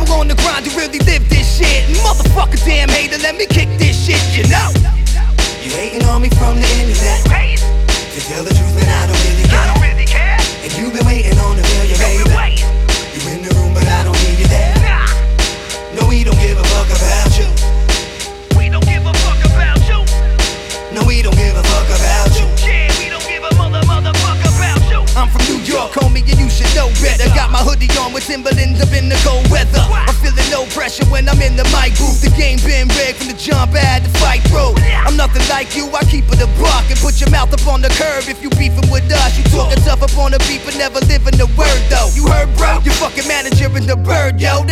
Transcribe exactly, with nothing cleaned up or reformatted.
Never on the grind to really live this shit. Motherfucker, damn hater, let me kick this shit, you know. You hating on me from the internet. To tell the truth, man, I don't really care. I don't really care. And you've been waiting on the failure, baby. You in the room, but I don't hear you there. Nah. No, we don't give a fuck about you. We don't give a fuck about you. No, we don't give a fuck about you. Yeah, we don't give a mother, motherfuck about you. I'm from New York, homie, and you should know better. Got my hoodie on with Timberlands up in the cold weather. I'm feeling no pressure when I'm in the mic booth. The game been rigged from the jump, I had to fight through. I'm nothing like you, I keep it a buck and put your mouth up on the curb if you beefing with us. You talking tough up on the beat but never living the word though. You heard, bro? Your fucking manager in the bird, yo.